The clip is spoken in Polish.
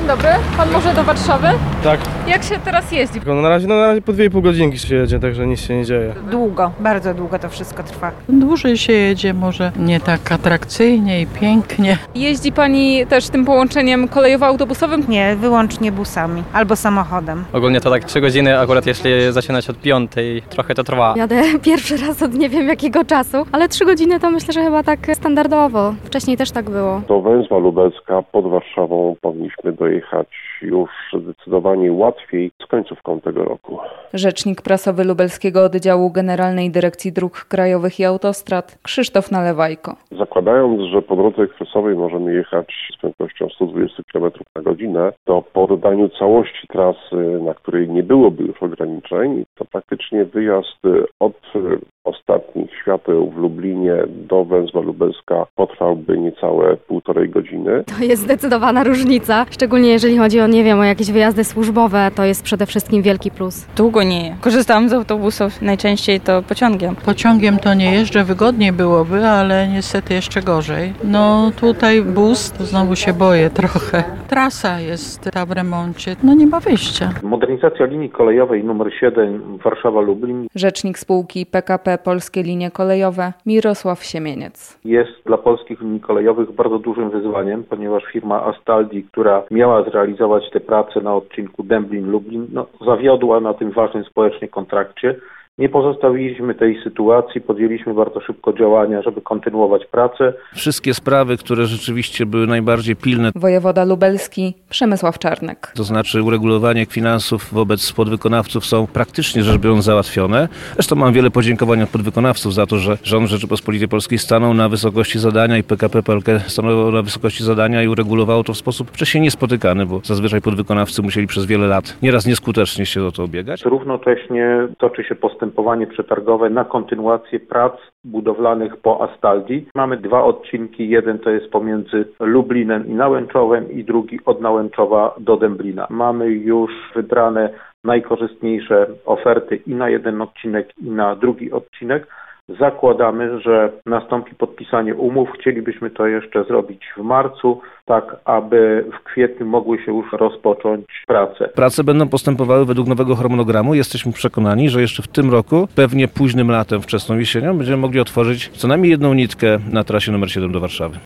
dobry. Pan może do Warszawy? Tak. Jak się teraz jeździ? Tylko na razie po 2,5 godzinki się jedzie, także nic się nie dzieje. Długo, bardzo długo to wszystko trwa. Dłużej się jedzie, może nie tak atrakcyjnie i pięknie. Jeździ Pani też tym połączeniem kolejowo-autobusowym? Nie, wyłącznie busami albo samochodem. Ogólnie to tak 3 godziny, akurat jeśli zaczynać od 5, trochę to trwa. Jadę pierwszy raz od nie wiem jakiego czasu, ale 3 godziny to myślę, że chyba tak standardowo. Wcześniej też tak było. Do Węzła Lubelska pod Warszawą powinniśmy dojechać już zdecydowanie łatwiej z końcówką tego roku. Rzecznik prasowy Lubelskiego Oddziału Generalnej Dyrekcji Dróg Krajowych i Autostrad Krzysztof Nalewajko. Zakładając, że po drodze ekspresowej możemy jechać z prędkością 120 km na godzinę, to po oddaniu całości trasy, na której nie byłoby już ograniczeń, to praktycznie wyjazd od ostatnich świateł w Lublinie do Węzła Lubelska potrwałby niecałe 1,5 godziny. To jest zdecydowana różnica, szczególnie jeżeli chodzi o, o jakieś wyjazdy służbowe, to jest przede wszystkim wielki plus. Długo nie. Korzystałam z autobusów, najczęściej to pociągiem. Pociągiem to nie jeżdżę, wygodniej byłoby, ale niestety jeszcze gorzej. No tutaj bus, to znowu się boję trochę. Trasa jest ta w remoncie, no nie ma wyjścia. Modernizacja linii kolejowej nr 7 Warszawa-Lublin Rzecznik spółki PKP Polskie Linie Kolejowe Mirosław Siemieniec. jest dla polskich linii kolejowych bardzo dużym wyzwaniem, ponieważ firma Astaldi, która miała zrealizować te prace na odcinku Dęblin-Lublin, zawiodła na tym ważnym społecznie kontrakcie. Nie pozostawiliśmy tej sytuacji, podjęliśmy bardzo szybko działania, żeby kontynuować pracę. Wszystkie sprawy, które rzeczywiście były najbardziej pilne, Wojewoda lubelski Przemysław Czarnek. to znaczy uregulowanie finansów wobec podwykonawców, są praktycznie rzecz biorąc załatwione. Zresztą mam wiele podziękowań od podwykonawców za to, że rząd Rzeczypospolitej Polskiej stanął na wysokości zadania i PKP PLK stanęło na wysokości zadania i uregulowało to w sposób wcześniej niespotykany, bo zazwyczaj podwykonawcy musieli przez wiele lat nieraz nieskutecznie się o to ubiegać. Równocześnie toczy się postępowanie przetargowe na kontynuację prac budowlanych po Astaldi. Mamy 2 odcinki, jeden to jest pomiędzy Lublinem i Nałęczowem i drugi od Nałęczowa do Dęblina. Mamy już wybrane najkorzystniejsze oferty i na jeden odcinek i na drugi odcinek. Zakładamy, że nastąpi podpisanie umów. Chcielibyśmy to jeszcze zrobić w marcu, tak aby w kwietniu mogły się już rozpocząć prace. Prace będą postępowały według nowego harmonogramu. Jesteśmy przekonani, że jeszcze w tym roku, pewnie późnym latem, wczesną jesienią, będziemy mogli otworzyć co najmniej jedną nitkę na trasie nr 7 do Warszawy.